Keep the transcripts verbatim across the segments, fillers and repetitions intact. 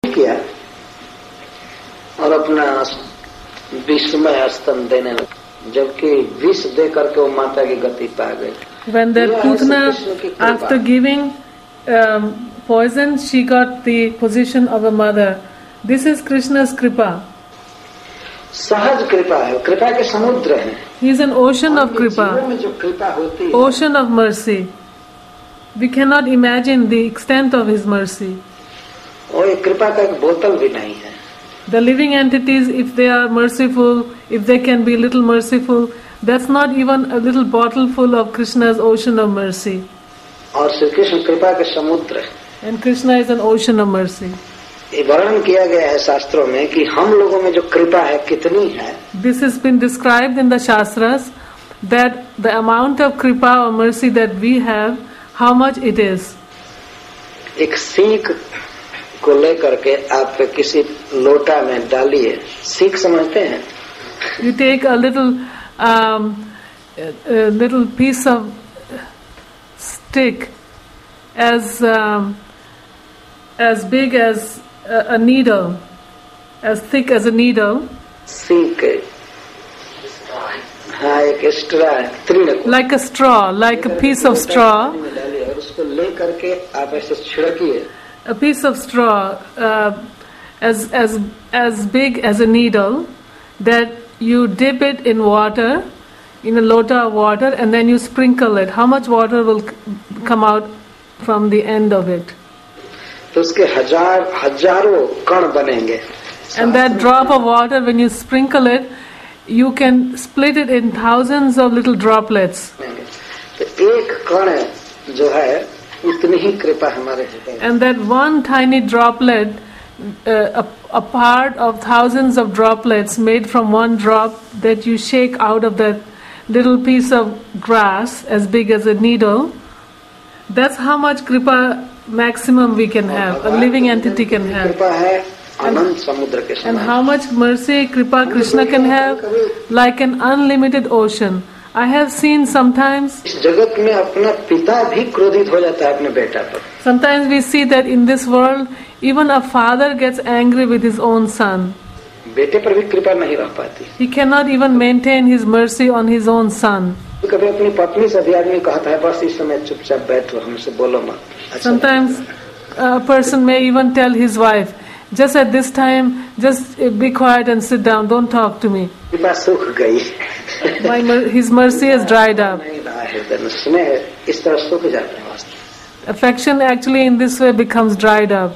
क्रोधित किया और अपना विषमय स्तन देने लगा, जबकि विष दे करके वो माता की गति पा गई। When that Putana, after giving um, poison, she got the position of a mother. This is Krishna's kripa. सहज कृपा है, कृपा के समुद्र है. He is an ocean of kripa, में जो कृपा होती है, ocean of mercy. We cannot imagine the extent of his mercy. और ये कृपा का एक बोतल भी नहीं है. The living entities, if they are merciful, if they can be a little merciful, that's not even a little bottle full of Krishna's ocean of mercy. और श्री कृष्ण कृपा के समुद्र है. And Krishna is an ocean of mercy. ये वर्णन किया गया है शास्त्रों में कि हम लोगों में जो कृपा है कितनी है. This has been described in the Shastras that the amount of kripa or mercy that we have, how much it is. एक सीख को लेकर के आप किसी लोटा में डालिए. सीख समझते हैं? You take a little um, a, a little piece of stick as um, as big as a, a needle, as thick as a needle. सीख हाँ एक स्ट्रा तृण like a straw, like a piece of straw. और उसको ले करके आप ऐसे छिड़किए. A piece of straw uh, as as as big as a needle, that you dip it in water, in a lota of water, and then you sprinkle it. How much water will c- come out from the end of it? तो उसके हजार हजारों कण बनेंगे. And that drop of water, when you sprinkle it, you can split it in thousands of little droplets. तो एक कण जो है उतनी ही कृपा हमारे हृदय. And that one tiny droplet, uh, a, a part of thousands of droplets made from one drop that you shake out of that little piece of grass as big as a needle, that's how much kripa maximum we can have, a living entity can have. कृपा है अनंत समुद्र के And समान. how much mercy kripa Krishna can have, like an unlimited ocean. I have seen sometimes, इस जगत में अपना पिता भी क्रोधित हो जाता है अपने बेटा पर. sometimes we see that in this world, even a father gets angry with his own son. बेटे पर भी कृपा नहीं रह पाती. He cannot even maintain his mercy on his own son. कभी अपनी पत्नी से भी आदमी कहता है बस इस समय चुपचाप बैठो, हमसे बोलो मत. अच्छा Sometimes a person may even tell his wife, just at this time, just be quiet and sit down, don't talk to me. कृपा सूख गई. My, mer- his mercy has dried up. नहीं रहा हृदय में स्नेह इस तरह सूख जाता है वास्तव. Affection actually in this way becomes dried up.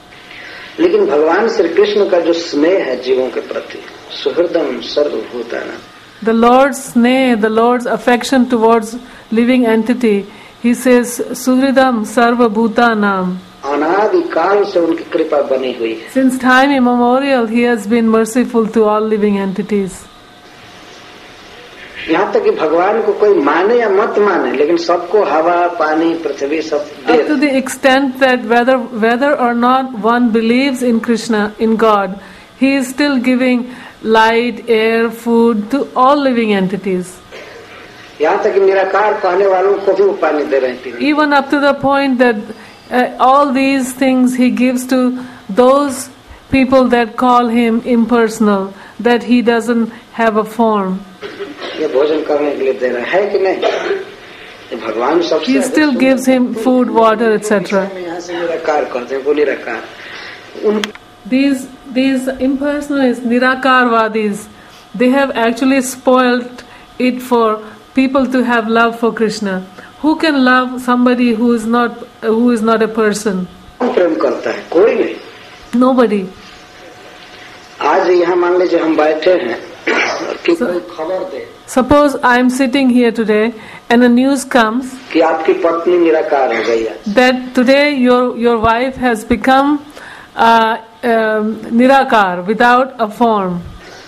लेकिन भगवान श्री कृष्ण का जो स्नेह है जीवों के प्रति, सुहृदम सर्वभूतानां, The Lord's sneh, the Lord's affection towards living entity, He says, Suhridam sarva bhutanam. अनादि काल से उनकी कृपा बनी हुई है. Since time immemorial, He has been merciful to all living entities. यहाँ तक कि भगवान को कोई माने या मत माने, लेकिन सबको हवा पानी पृथ्वी सब दे. Up to the extent that whether whether or not one believes in Krishna, in God, He is still giving light, air, food to all living entities. यहाँ तक कि निराकार कहने वालों को भी वो पानी दे रहे हैं. Even up to the point that uh, all these things He gives to those people that call Him impersonal, that He doesn't have a form. ये भोजन करने के लिए दे रहा है कि नहीं? ये भगवान सबसे He still gives him food, water, et cetera. यहाँ से निराकार करते हैं, वो निराकार. उन These these impersonalists, Nirakarvadis, they have actually spoiled it for people to have love for Krishna. Who can love somebody who is not who is not a person? कौन प्रेम करता है? कोई नहीं. Nobody. आज यहाँ मान लीजिए हम बैठे हैं और कि कोई खबर दे Suppose I am sitting here today and a news comes कि आपकी पत्नी निराकार हो गई है. that today your your wife has become uh, um, Nirakar, without a form.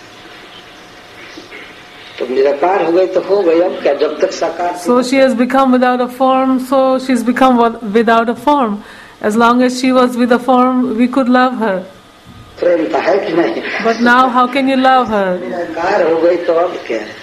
तो निराकार हो गई तो हो गई. अब क्या, जब तक साकार. So she has become without a form, so she's become what- without a form. As long as she was with a form, we could love her. प्रेम तो है कि नहीं? But now how can you love her? निराकार हो गई तो अब क्या है?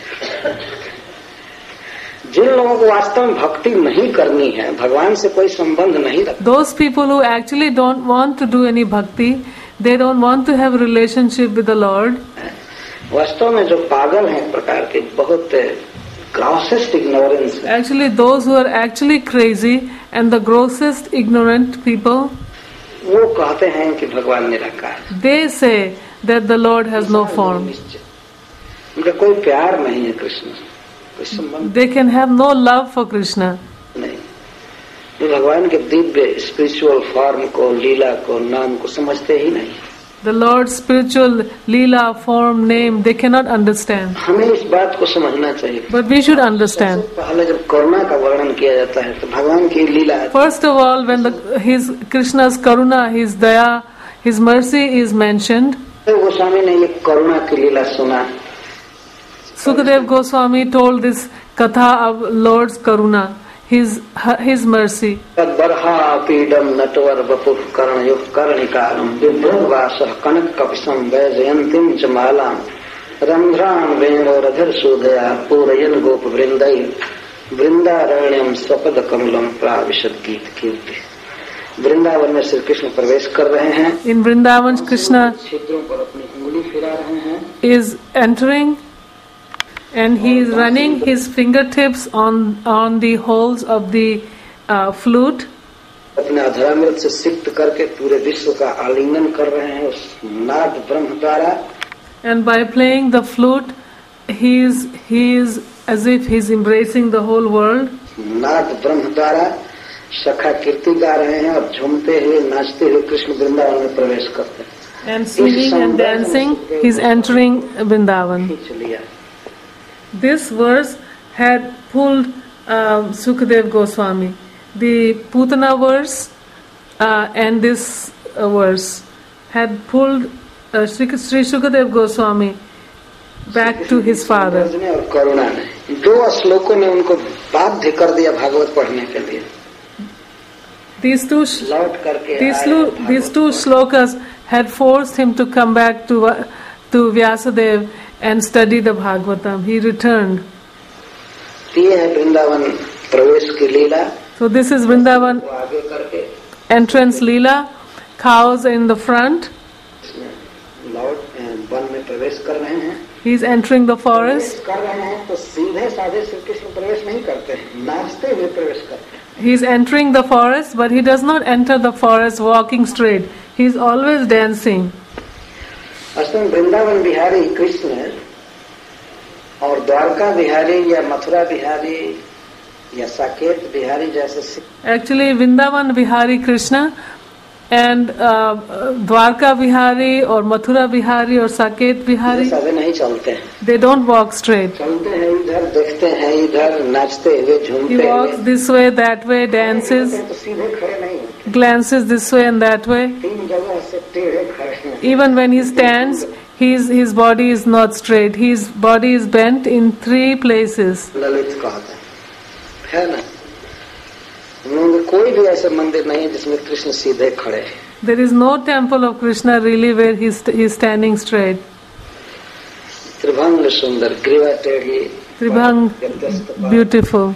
जिन लोगों को वास्तव में भक्ति नहीं करनी है, भगवान से कोई संबंध नहीं रखते, Those people who actually don't want to do any bhakti, They don't want to have a relationship with the Lord. वास्तव में जो पागल हैं एक प्रकार के, बहुत grossest ignorance. Actually, those who are actually crazy and the grossest ignorant people, वो कहते हैं कि भगवान निराकार. they say that the Lord has no form. उनका कोई प्यार नहीं है कृष्ण, कोई संबंध They can have no love for Krishna. नहीं. ये भगवान के दिव्य स्पिरिचुअल फॉर्म को, लीला को, नाम को समझते ही नहीं. The Lord's spiritual leela, form, name, they cannot understand. हमें इस बात को समझना चाहिए. But we should understand. पहले जब करुणा का वर्णन किया जाता है तो भगवान की लीला. First of all, when the, his Krishna's karuna, his daya, his mercy is mentioned, Goswami ने ये करुणा की लीला सुना. Sukadev Goswami told this katha of Lord's karuna, his his mercy. तद्बर्हा पीडम Natwar वपुः कर्णयुः कर्णिकारं बिभ्रद्वासः कनककपिशं वैजयन्तीं च मालां रन्ध्रान् वेणोरधिर सूदया पूरयन् गोपवृन्दैः वृन्दारण्यं स्वपदकमलं प्राविशत् गीत कीर्ति. वृंदावन में श्री कृष्ण प्रवेश कर रहे हैं. In Vrindavan, Krishna छिद्रों पर अपनी उंगली फिरा रहे हैं. is entering and he is running his fingertips on on the holes of the uh, flute. अपने अधरामृत से सिक्त करके पूरे विश्व का आलिंगन कर रहे हैं उस नाद ब्रह्म द्वारा. And by playing the flute, he is he is as if he is embracing the whole world. नाद ब्रह्म द्वारा सखा कीर्ति गा रहे हैं और झूमते हुए नाचते हुए कृष्ण वृंदावन में प्रवेश करते हैं. And singing and dancing, he is entering Vrindavan. खींच लिया. This verse had pulled um, Sukadev Goswami. The Putana verse uh, and this uh, verse had pulled uh, Sri, Sri Sukadev Goswami back to his father. और करुणा ने दो श्लोकों ने उनको बाध्य कर दिया भागवत पढ़ने के लिए. These two, sh- लौट करके these, आए two, Bhagavat these two shlokas had forced him to come back to Va- to Vyasadev and study the Bhagavatam. He returned. ये है वृंदावन प्रवेश की लीला. So this is Vrindavan वो आगे करके entrance leela. Cows in the front. इसमें लौट वन में प्रवेश कर रहे हैं. He is entering the forest. प्रवेश कर रहे हैं तो सीधे साधे श्री कृष्ण प्रवेश नहीं करते हैं, नाचते हुए प्रवेश करते हैं. He is entering the forest, but he does not enter the forest walking straight. He is always dancing. असल में वृंदावन बिहारी कृष्ण और द्वारका बिहारी या मथुरा बिहारी या साकेत बिहारी जैसे Actually, Vrindavan Bihari Krishna and uh, Dwarka Bihari or Mathura Bihari or Saket Bihari, साधे नहीं चलते हैं. they don't walk straight. चलते हैं इधर, देखते हैं इधर, नाचते हुए He झूमते walks हुए. this way, that way, dances, तो सीधे खड़े नहीं होते, glances this way and that way. तीन जगह से टेढ़े खड़े हैं. Even when he stands, his, his body is not straight. His body is bent in three places. Lalit कहते हैं, है ना. हम लोगों के कोई भी ऐसा मंदिर नहीं है जिसमें कृष्ण सीधे खड़े हैं. There is no temple of Krishna really where he is standing straight. त्रिभंग सुंदर, ग्रीवा टेढ़ी, Tribhang, beautiful.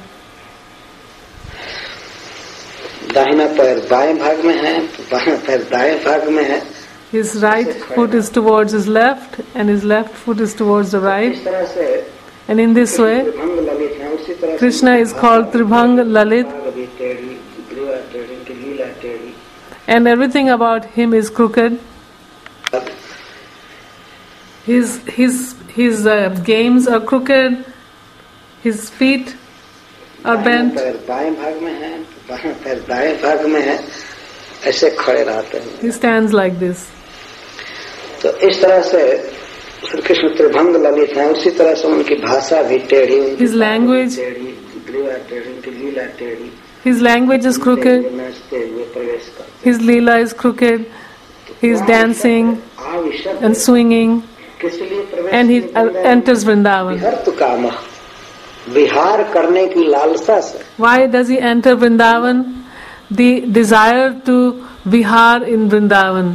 दाहिना पैर बाएं भाग में है, बाएं पैर दाएं भाग में है. His right foot is towards his left and his left foot is towards the right. इस तरह से And in this way, त्रिभंग ललित है. उसी तरह से Krishna is called Tribhang Lalit, भाग भी टेढ़ी, ग्रीवा टेढ़ी, की लीला टेढ़ी. and everything about him is crooked. His his his uh, games are crooked. His feet are दाहिना bent. पैर बाएं भाग में है, बाएं पैर दाएं भाग में है. ऐसे खड़े रहते हैं. He stands like this. तो इस तरह से श्री कृष्ण त्रिभंग ललित हैं. उसी तरह से उनकी भाषा भी टेढ़ी, उनकी His language- टेढ़ी, ग्रीवा टेढ़ी, उनकी लीला टेढ़ी. His language is crooked. नाचते हुए प्रवेश करते. His leela is crooked. He is dancing आविशद and swinging, किस लिए प्रवेश and he किया? uh, enters Vrindavan. विहर्तु कामः, विहार करने की लालसा से. Why does he enter Vrindavan? The desire to vihar in Vrindavan.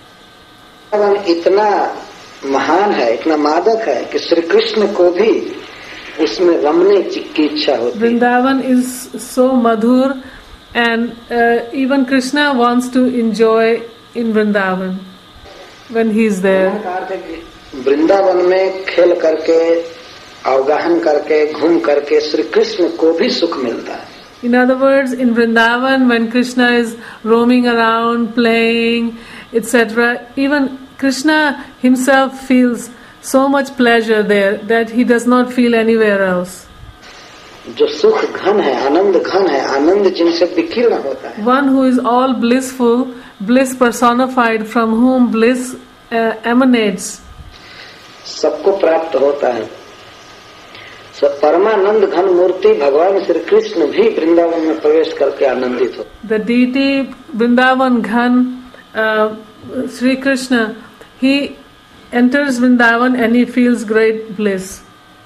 इतना महान है, इतना मादक है कि श्री कृष्ण को भी उसमें रमने की इच्छा होती है. Vrindavan is so madhur, and uh, even Krishna wants to enjoy in Vrindavan. when he is there. Vrindavan में खेल करके, अवगाहन करके, घूम करके श्री कृष्ण को भी सुख मिलता है. In other words, in Vrindavan, when Krishna is roaming around, playing, et cetera, even Krishna himself feels so much pleasure there that he does not feel anywhere else. जो सुख घन है, आनंद घन है, आनंद जिनसे विकीर्ण होता है. One who is all blissful, bliss personified, from whom bliss uh, emanates. सबको प्राप्त होता है. सब परमानंद घन मूर्ति भगवान श्री कृष्ण भी वृंदावन में प्रवेश करके आनंदित हो. The deity Vrindavan Ghan, uh, Sri Krishna, he enters Vrindavan and he feels great bliss.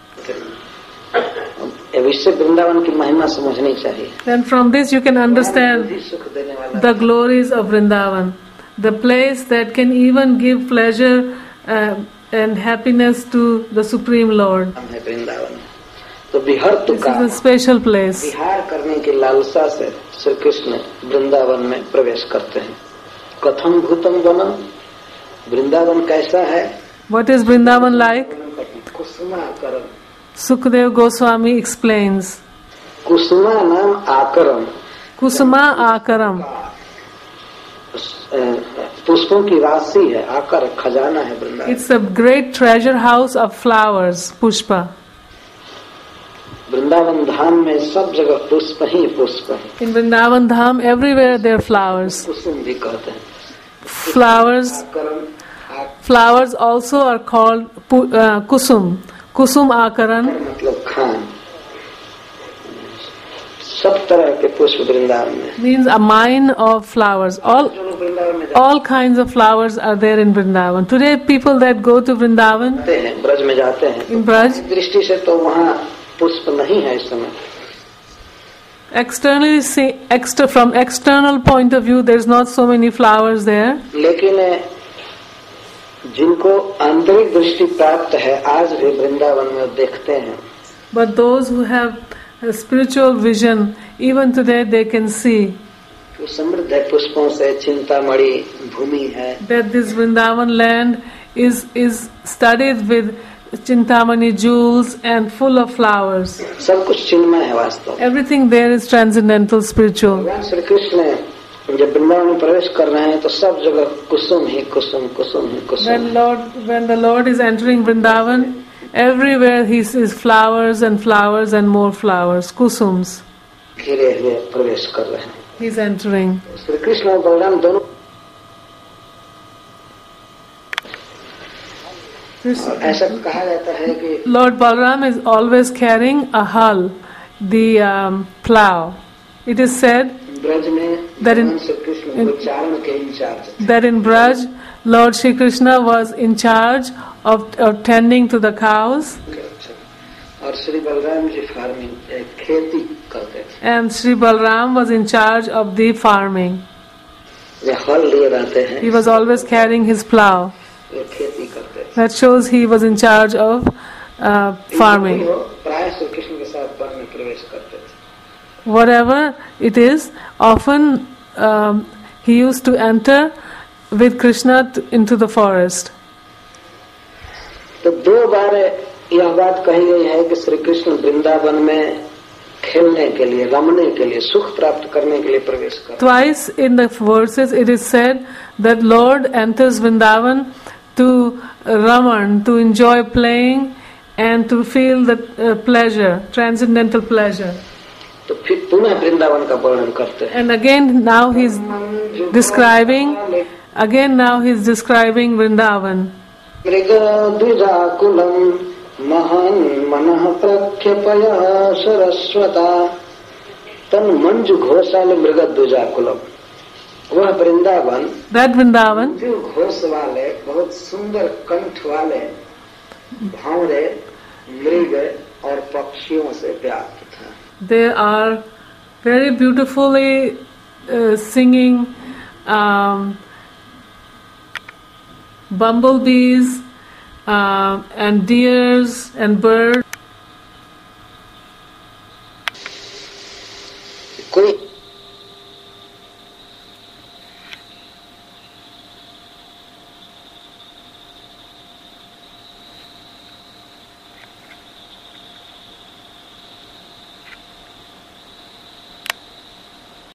विश्व वृंदावन की महिमा समझनी चाहिए. Then from this you can understand the glories of Vrindavan, the place that can even give pleasure uh, and happiness to the Supreme Lord. Vrindavan तो Bihar This is a special place. विहार करने की लालसा से श्री कृष्ण वृंदावन में प्रवेश करते हैं. कथम भूतम वनम, वृंदावन कैसा है? What is Vrindavan like? कुसुमाकरम. Sukadeva Goswami explains. कुसुमा नाम आकरम. Kusuma Akaram. पुष्पों की राशि है. आकर खजाना है Vrindavan. It's a great treasure house of flowers, Pushpa. Vrindavan धाम में सब जगह पुष्प ही पुष्प है. In Vrindavan Dham, everywhere there are flowers. कुसुम भी कहते हैं. Flowers, flowers also are called pu- uh, kusum. Kusum Akaran. मतलब खान. सब तरह के पुष्प वृंदावन में. Means a mine of flowers. All all kinds of flowers are there in Vrindavan. Today, people that go to Vrindavan, जाते हैं, ब्रज में जाते हैं. in Braj, दृष्टि से तो वहाँ पुष्प नहीं है इस समय. externally see, extra, from external point of view, there's not so many flowers there. लेकिन जिनको आंतरिक दृष्टि प्राप्त है आज भी वृंदावन में देखते हैं. But those who have a spiritual vision, even today they can see तो समृद्ध है पुष्पों से. चिंतामणि भूमि है. that this Vrindavan land is is studded with Chintamani jewels and full of flowers. सब कुछ चिन्मय है वास्तव. Everything there is transcendental, spiritual. भगवान श्री कृष्ण जब वृंदावन में प्रवेश कर रहे हैं तो सब जगह कुसुम ही कुसुम, कुसुम ही कुसुम. When Lord, when the Lord is entering Vrindavan, everywhere he sees flowers and flowers and more flowers, kusums. घिरे हुए प्रवेश कर रहे हैं. He's entering. श्री कृष्ण और बलराम दोनों. और ऐसा कहा जाता है कि Lord Balram is always carrying a hull, the um, plow. It is said Braj में That in- भगवान श्री कृष्ण उच्चारण के incharge. that in Braj, Lord Shri Krishna was in charge of, of tending to the cows, और Shri Balram ji farming खेती करते थे. and Sri Balram was in charge of the farming. वे हल लिए रहते हैं. He was always carrying his plow. वे खेती करते थे. That shows he was in charge of uh, farming. वो प्राय श्री कृष्ण के साथ वन में प्रवेश करते थे. Whatever it is, often um, he used to enter with Krishna t- into the forest. तो दो बार यह बात कही गई है कि श्री कृष्ण वृंदावन में खेलने के लिए, रमने के लिए, सुख प्राप्त करने के लिए प्रवेश कर. Twice in the verses it is said that Lord enters Vrindavan to raman, to enjoy playing and to feel the uh, pleasure, transcendental pleasure. तो फिर पुनः वृंदावन का वर्णन करते हैं. And again now he's describing, again now he's describing Vrindavan. मृग द्विजाकुलम महन मनः प्रख्यपय सरस्वता तन मंजु घोषाल मृग द्विजाकुलम. वह वृंदावन That Vrindavan, मंजु घोष वाले बहुत सुंदर कंठ वाले भावरे मृग और पक्षियों से व्याप्त था. they are very beautifully uh, singing um, bumblebees uh, and deers and birds.